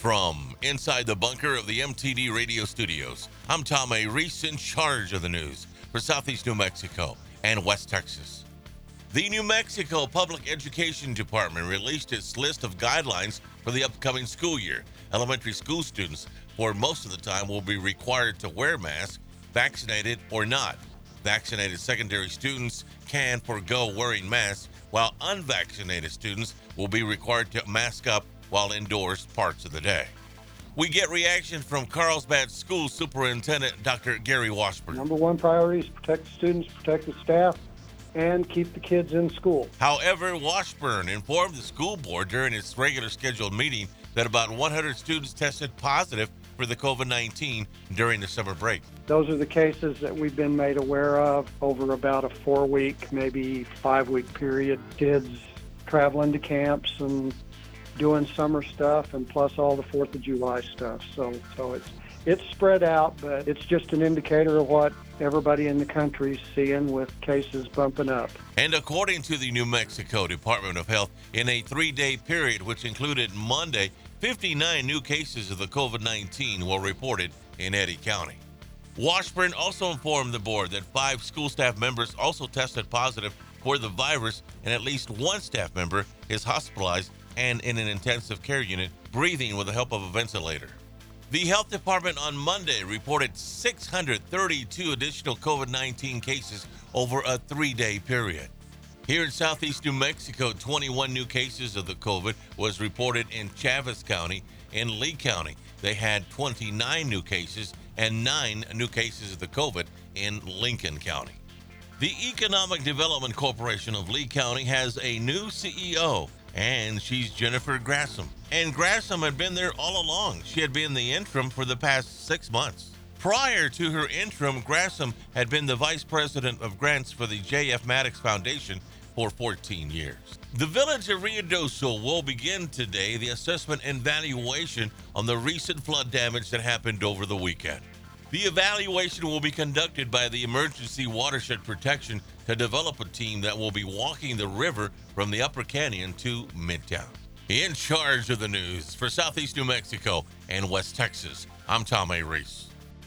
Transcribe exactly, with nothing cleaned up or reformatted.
From inside the bunker of the M T D radio studios, I'm Tom A. Reese in charge of the news for Southeast New Mexico and West Texas. The New Mexico Public Education Department released its list of guidelines for the upcoming school year. Elementary school students, for most of the time, will be required to wear masks, vaccinated or not. Vaccinated secondary students can forego wearing masks, while unvaccinated students will be required to mask up while indoors parts of the day. We get reaction from Carlsbad School Superintendent Doctor Gary Washburn. Number one priority is protect the students, protect the staff, and keep the kids in school. However, Washburn informed the school board during its regular scheduled meeting that about one hundred students tested positive for the COVID nineteen during the summer break. Those are the cases that we've been made aware of over about a four-week, maybe five-week period. Kids traveling to camps and doing summer stuff, and plus all the fourth of July stuff. So so it's it's spread out, but it's just an indicator of what everybody in the country's seeing with cases bumping up. And according to the New Mexico Department of Health, in a three-day period, which included Monday, fifty-nine new cases of the COVID nineteen were reported in Eddy County. Washburn also informed the board that five school staff members also tested positive for the virus, and at least one staff member is hospitalized and in an intensive care unit, breathing with the help of a ventilator. The health department on Monday reported six hundred thirty-two additional COVID nineteen cases over a three-day period. Here in southeast New Mexico, twenty-one new cases of the COVID was reported in Chaves County. In Lee County, they had twenty-nine new cases and nine new cases of the COVID in Lincoln County. The Economic Development Corporation of Lee County has a new C E O, and she's Jennifer Grasham. And Grasham had been there all along. She had been the interim for the past six months. Prior to her interim, Grasham had been the vice president of grants for the J F Maddox Foundation for fourteen years. The village of Ruidoso will begin today the assessment and valuation on the recent flood damage that happened over the weekend. The evaluation will be conducted by the Emergency Watershed Protection to develop a team that will be walking the river from the Upper Canyon to Midtown. In charge of the news for Southeast New Mexico and West Texas, I'm Tom A. Reese.